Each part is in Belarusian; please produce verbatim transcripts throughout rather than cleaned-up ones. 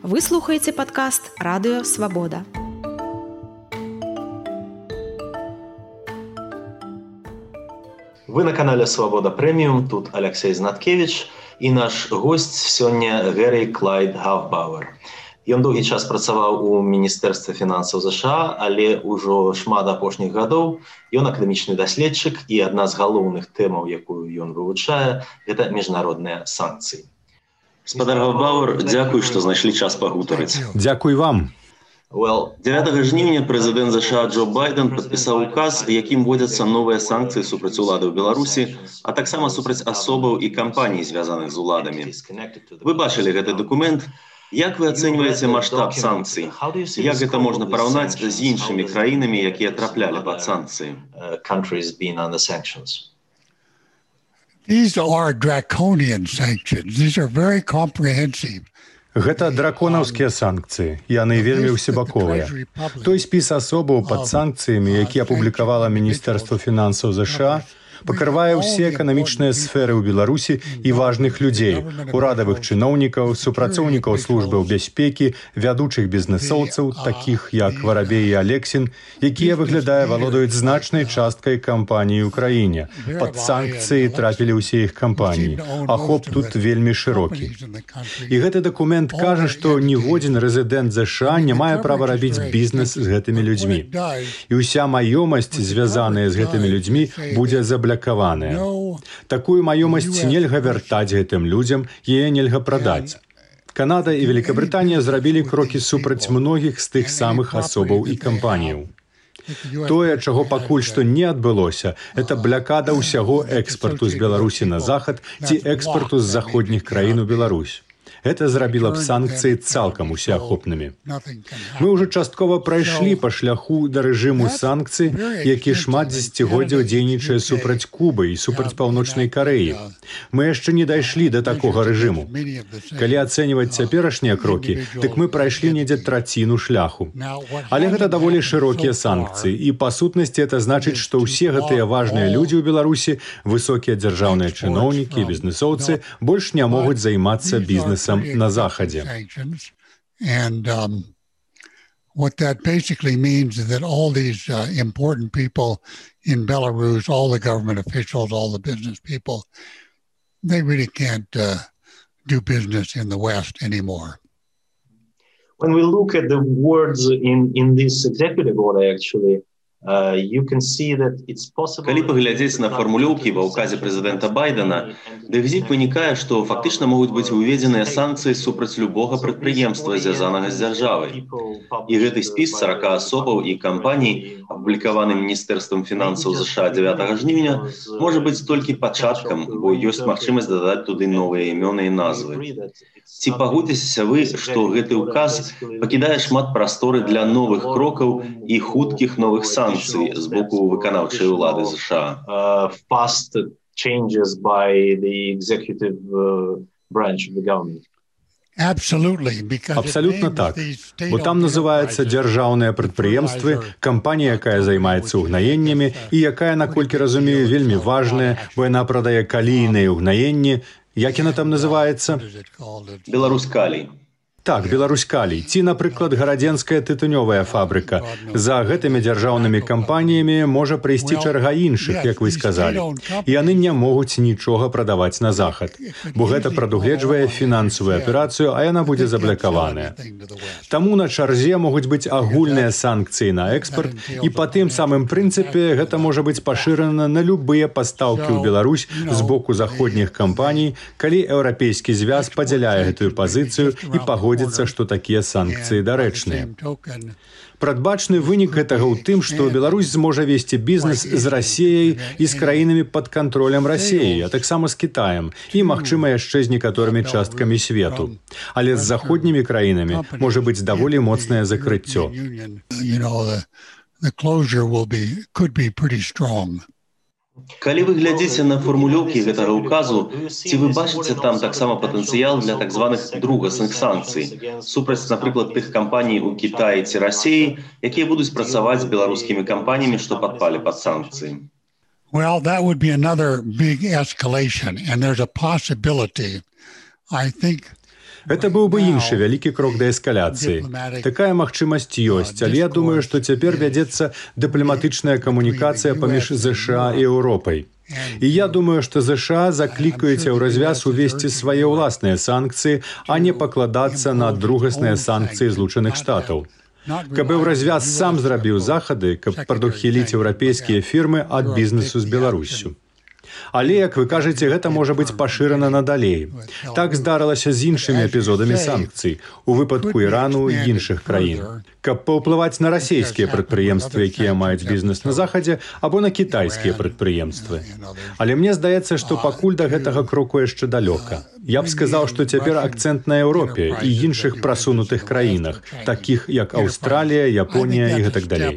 Вы слухаеце падкаст «Радыё Свабода». Вы на канале «Свабода Прэміум», тут Алексей Знаткевич і наш госць сёння Гэри Клайд Гавбауэр. Ён доўгі час працаваў у Міністэрстве фінансаў ЗША, але ўжо шмат апошніх гадоў ён акадэмічны даследчык, і адна з галоўных тэмаў, якую ён вывучае, гэта міжнародныя санкцыі. Спадар Гавбауэр, дзякуй, што знайшлі час пагутарыць. Дзякуй вам. Well, дзевятага жніўня прэзідэнт ЗША Джо Байден падпісаў указ, якім вводзяцца новыя санкцыі супраць уладаў Беларусі, а таксама супраць асобаў і кампаній, звязаных з уладамі. Вы бачылі гэты дакумент. Як вы ацэньваеце маштаб санкцый? Як гэта можна параўнаць з іншымі краінамі, якія траплялі пад санкцыі? These are draconian sanctions. These are very comprehensive. Гэта драконаўскія санкцыі. Яны вельмі ўсебаковыя. Той спіс асобаў пад санкцыямі, які апублікавала Міністэрства фінансаў ЗША, пакрывае ўсе эканамічныя сферы ў Беларусі і важных людзей, урадавых чыноўнікаў, супрацоўнікаў службаў бяспекі, вядучых бізнэсоўцаў, такіх як Варабей і Алексін, якія, выглядае, валодаюць значнай часткай кампаній у краіне. Пад санкцыі трапілі ўсе іх кампаніі. Ахоп тут вельмі шырокі. І гэты дакумент кажа, што ніводзін рэзідэнт ЗША не мае права рабіць бізнес з гэтымі людзьмі. І ўся маёмасць, звязаная з гэтымі людзьмі, будзе заблокаваная. Такую маёмасць нельга вяртаць гэтым людзям, яе нельга прадаць. Канада і Великабрытанія зрабілі крокі супраць многіх з тых самых асобаў і кампаніяў. Тое, чаго пакуль што не адбылося, это блакада ўсяго экспарту з Беларусі на захад ці экспарту з заходніх краін у Беларусь. Гэта зрабіла б санкцыі цалкам усеахопнымі. Мы ўжо часткова прайшлі па шляху да рэжыму санкцый, які шмат дзесяцігоддзяў дзейнічае супраць Кубы і супраць Паўночнай Карэі. Мы яшчэ не дайшлі да такога рэжыму. Калі ацэньваць цяперашнія крокі, дык мы прайшлі недзе траціну шляху. Але гэта даволі шырокія санкцыі, і па сутнасці это значыць, што ўсе гэтыя важныя людзі ў Беларусі, высокія дзяржаўныя чыноўнікі і бізнэсоўцы больш не могуць займацца бізнесам на Захаде. And um, what that basically means is that all these uh, important people in Belarus, all the government officials, all the business people, they really can't uh, do business in the West anymore. When we look at the words in, in this executive order, actually, Uh, you can see that it's possible... Калі паглядзець на фармулёўкі ва ўказе прэзідэнта Байдена, дык вынікае, што фактычна могуць быць уведзеныя санкцыі супраць любога прадпрыемства, звязанага з дзяржавай. І гэты спіс сорока асобаў і кампаній, апублікаваны Міністэрствам фінансаў ЗША дзевятага жніўня, можа быць толькі пачаткам, бо ёсць магчымасць дадаць туды новыя імёны і назвы. Ці пагодзіцеся вы, што гэты ўказ пакідае шмат прасторы для новых крокаў і хуткіх новых санкцый з боку выканаўчай улады ЗША? Fast changes by the executive branch of the government. Абсалютна так. Бо там называюцца дзяржаўныя прадпрыемствы, кампанія, якая займаецца угнаеннямі і якая, наколькі разумею, вельмі важная, бо яна прадае калійныя угнаенні. Як яна там называецца? Беларусь-Калій. Так, Беларусь-Калій. Ці, напрыклад, гарадзенская тытунёвая фабрыка. За гэтымі дзяржаўнымі кампаніямі можа прыйсці чарга іншых, як вы сказалі. І яны не могуць нічога прадаваць на захад, бо гэта прадугледжвае фінансавую аперацыю, а яна будзе заблакаваная. Таму на чарзе могуць быць агульныя санкцыі на экспарт, і па тым самым прынцыпе гэта можа быць пашырана на любыя пастаўкі ў Беларусь з боку заходніх кампаній, калі еўрапейскі звяз падзяляе гэтую пазіцыю і пагодзіцца, што такія санкцыі дарэчныя. Прадбачны вынік гэтага ў тым, што Беларусь зможа весці бізнес з Расіяй і з краінамі пад кантролем Расіі, а таксама з Кітаем і, магчыма, яшчэ з некаторымі часткамі свету. Але з заходнімі краінамі можа быць даволі моцнае закрыццё. Калі вы глядзіце на фармулёўкі гэтага ўказу, ці вы бачыце там таксама патэнцыял для так званых другасных санкцый супраць, напрыклад, тых кампаній у Кітаі ці Расіі, якія будуць працаваць з беларускімі кампаніямі, што падпалі пад санкцыі? Well, that would be another big escalation, and there's a possibility, I think, Гэта быў бы іншы вялікі крок да эскаляцыі. Такая магчымасць ёсць, але я думаю, што цяпер вядзецца дыпламатычная камунікацыя паміж ЗША і Еўропай. І я думаю, што ЗША заклікаюць ў развяз увесці свае ўласныя санкцыі, а не пакладацца на другасныя санкцыі Злучаных Штатаў. Каб Еўразвяз сам зрабіў захады, каб прадухіліць еўрапейскія фірмы ад бізнесу з Беларуссю. Але, як вы кажаце, гэта можа быць пашырана надалей. Так здарылася з іншымі эпізодамі санкцый, у выпадку Ірану і іншых краін. Каб паўплываць на расійскія прадпрыемствы, якія маюць бізнес на захадзе, або на кітайскія прадпрыемствы. Але мне здаецца, што пакуль да гэтага кроку яшчэ далёка. Я б сказаў, што цяпер акцэнт на Еўропе і іншых прасунутых краінах, такіх як Аўстралія, Японія і гэтак далей.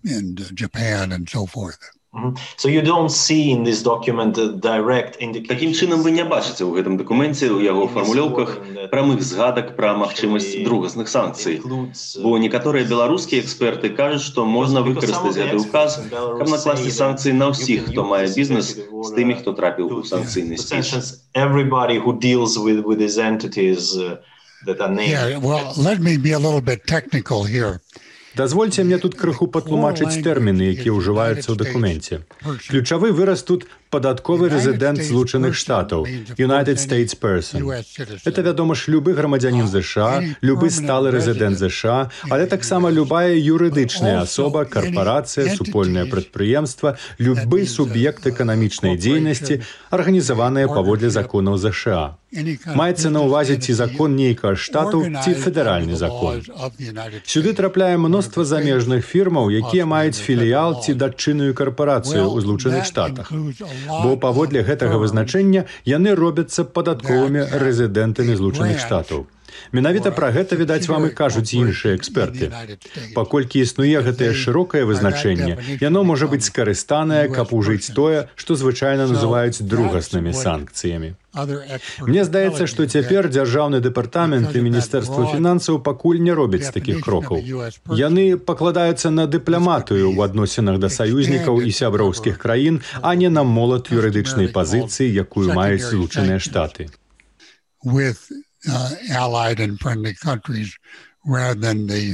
So you don't see in this document a direct indication. Такім чынам вы не бачыце ў гэтым дакуменце, у яго фармулёўках прамых згадак пра магчымасць другасных санкцый. Бо некаторыя беларускія эксперты кажуць, што можна выкарыстаць гэты ўказ, каб накласці санкцыі на ўсіх, хто мае бізнес з тымі, хто трапіў у санкцыйны спіс. Everybody who deals with with these entities that are named. Yeah, well, let me be a little bit technical here. Дазвольце мне тут крыху патлумачыць тэрміны, якія ўжываюцца ў дакуменце. Ключавы выраз тут падатковы рэзідэнт Злучаных Штатаў, United States person. Это, вядома ж, любы грамадзянін ЗША, любы сталы рэзідэнт ЗША, але таксама любая юрыдычная асоба, карпарацыя, супольнае прадпрыемства, любы суб'ект эканамічнай дзейнасці, арганізаваныя паводле законаў ЗША. Маецца на ўвазе ці закон нейкага штату, ці федэральны закон. Сюды трапляе мноства замежных фірмаў, якія маюць філіял ці датчынную карпарацыю ў Злучаных Штатах. Бо паводле гэтага вызначэння яны робяцца падатковымі рэзідэнтамі Злучаных Штатаў. Менавіта пра гэта, відаць, вам і кажуць іншыя эксперты. Паколькі існуе гэтае шырокае вызначэнне, яно можа быць скарыстанае, каб ужыць тое, што звычайна называюць другаснымі санкцыямі. Мне здаецца, што цяпер Дзяржаўны дэпартамент і Міністэрства фінансаў пакуль не робяць такіх крокаў. Яны пакладаюцца на дыпламатыю ў адносінах да саюзнікаў і сяброўскіх краін, а не на молат юрыдычнай пазіцыі, якую маюць Злучаныя Штаты. Uh, allied and friendly countries rather than the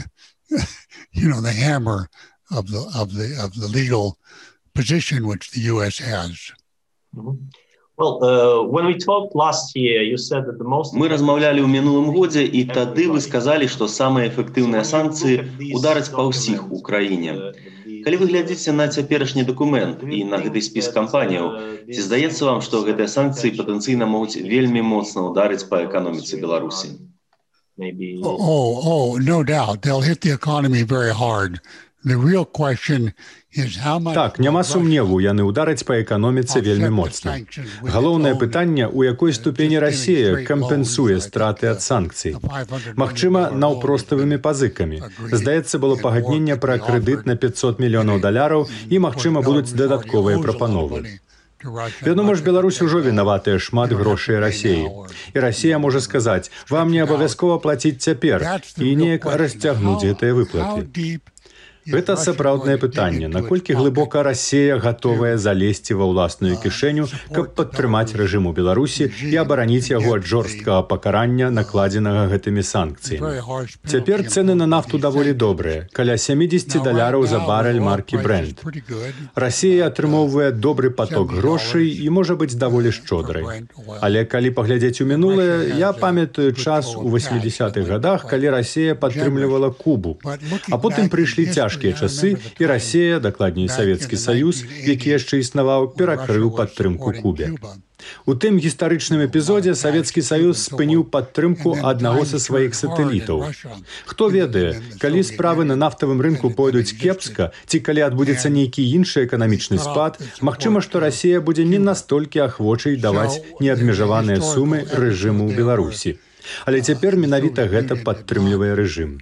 you know the hammer of the of the of the legal position which the U S has. Mm-hmm. Well, uh, when we talked last year, you said that the most Мы размаўлялі ў мінулым годзе, і тады вы сказалі, што самыя эфектыўныя санкцыі удараць па ўсіх у краіне. Калі вы глядзіце на цяперашні дакумент і на гэты спіс кампаніяў, ці здаецца вам, што гэтыя санкцыі патэнцыйна могуць вельмі моцна ударыць па эканоміцы Беларусі? Maybe... Oh, oh, no doubt. They'll hit the economy very hard. The real question is how much... Так, няма сумневу, яны удараць па эканоміцы вельмі моцна. Галоўнае пытанне, у якой ступені Расія кампенсуе страты ад санкцый. Магчыма, наўпроставымі пазыкамі. Здаецца, было пагадненне пра крэдыт на пятьсот мільёнаў даляраў і, магчыма, будуць дадатковыя прапановы. Вядома ж, Беларусь ужо вінаватая шмат грошай Расіі. І Расія можа сказаць, вам не абавязкова плаціць цяпер і неяк расцягнуць гэтыя выплаты. Гэта сапраўднае пытанне, наколькі глыбока Расія гатовая залезці ва ўласную кішэню, каб падтрымаць рэжым у Беларусі і абараніць яго ад жорсткага пакарання, накладзенага гэтымі санкцыямі. Цяпер цэны на нафту даволі добрыя, каля сямдзесят даляраў за барэль маркі Brent. Расія атрымоўвае добры паток грошай і можа быць даволі шчодрай. Але калі паглядзець у мінулае, я памятаю час у васьмідзесятых гадах, калі Расія падтрымлівала Кубу. А потым прыйшлі цяжкія часы, і Расія, дакладней Савецкі Саюз, які яшчэ існаваў, перакрыў падтрымку Кубе. У тым гістарычным эпізодзе Савецкі Саюз спыніў падтрымку аднаго са сваіх сатэлітаў. Хто ведае, калі справы на нафтавым рынку пойдуць кепска, ці калі адбудзецца нейкі іншы эканамічны спад, магчыма, што Расія будзе не настолькі ахвочай даваць неабмежаваныя сумы рэжыму ў Беларусі. Але цяпер менавіта гэта падтрымлівае рэжым.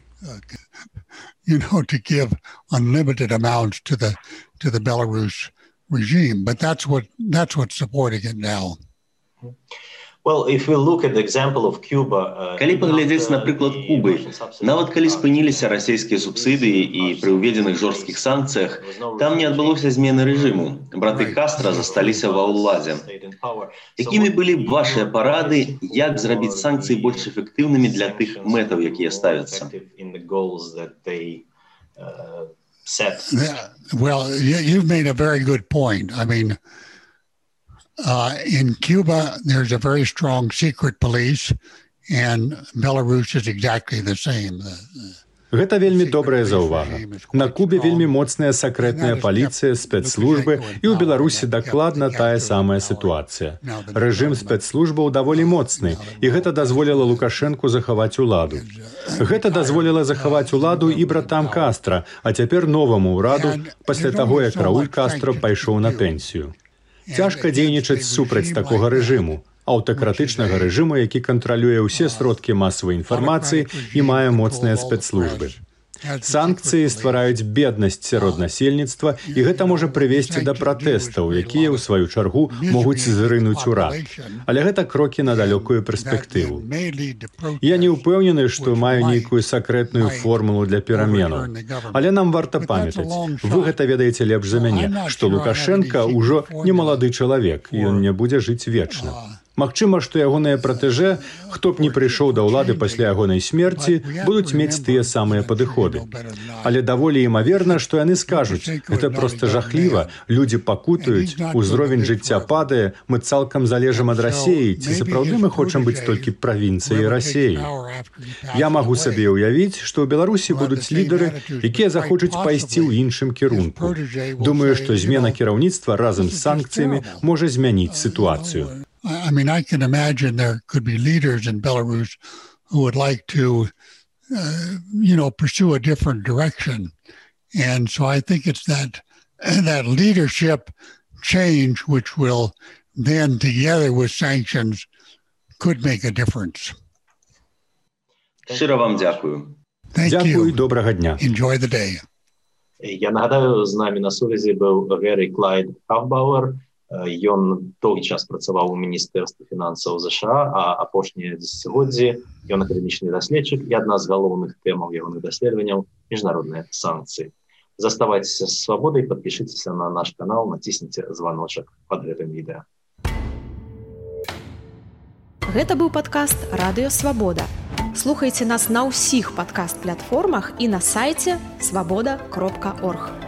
You know, to give unlimited amounts to the to the Belarus regime, but that's what that's what's supporting it now. Калі паглядзець на прыклад Кубы, нават калі спыніліся расійскія субсідыі і пры ўведзеных жорсткіх санкцыях, там не адбылося змены рэжыму. Браты Кастра засталіся ва ўладзе. Якімі былі б вашыя парады, як зрабіць санкцыі больш эфектыўнымі для тых мэтаў, якія ставяцца? Well, you've made a very good point. I mean, uh, in Cuba, there's a very strong secret police, and Belarus is exactly the same. Гэта вельмі добрая заўвага. На Кубе вельмі моцная сакрэтная паліцыя, спецслужбы, і ў Беларусі дакладна тая самая сітуацыя. Рэжым спецслужбаў даволі моцны, і гэта дазволіла Лукашэнку захаваць уладу. Гэта дазволіла захаваць уладу і братам Кастра, а цяпер новаму ўраду, пасля таго, як Рауль Кастро пайшоў на пенсію. Цяжка дзейнічаць супраць такога рэжыму, аўтакратычнага рэжыму, які кантралюе ўсе сродкі масавай інфармацыі і мае моцныя спецслужбы. Санкцыі ствараюць беднасць сярод насельніцтва, і гэта можа прывесці да пратэстаў, якія, ў сваю чаргу, могуць зрынуць урад. Але гэта крокі на далёкую перспектыву. Я не ўпэўнены, што маю нейкую сакрэтную формулу для пераменаў. Але нам варта памятаць, вы гэта ведаеце лепш за мяне, што Лукашенка ўжо не малады чалавек, і ён не будзе жыць вечна. Магчыма, што ягоныя пратэжэ, хто б не прыйшоў да ўлады пасля ягонай смерці, будуць мець тыя самыя падыходы. Але даволі імаверна, што яны скажуць, гэта проста жахліва, людзі пакутаюць, узровень жыцця падае, мы цалкам залежым ад Расіі, ці сапраўды мы хочам быць толькі правінцыяй Расіі. Я магу сабе ўявіць, што ў Беларусі будуць лідары, якія захочуць пайсці ў іншым кірунку. Думаю, што змена кіраўніцтва разам з санкцыямі можа змяніць сітуацыю. I mean, I can imagine there could be leaders in Belarus who would like to, uh, you know, pursue a different direction. And so I think it's that, that leadership change which will then, together with sanctions, could make a difference. Щиро вам дякую. Дякую і доброго дня. Enjoy the day. Я нагадаю, з нами на сувязі був Геррі Клайд Хафбауэр. Ён доўгі час працаваў у міністэрстве фінансаў ЗША, а апошнія дзесяцігоддзі ён акадэмічны даследчык, і адна з галоўных тэмаў ягоных даследаванняў міжнародныя санкцыі. Заставайцеся з свабодай, падпішыцеся на наш канал, націсніце званочак пад гэтым відэа. Гэта быў падкаст «Радыё Свабода». Слухайце нас на ўсіх падкаст-платформах і на сайце свабода кропка орг.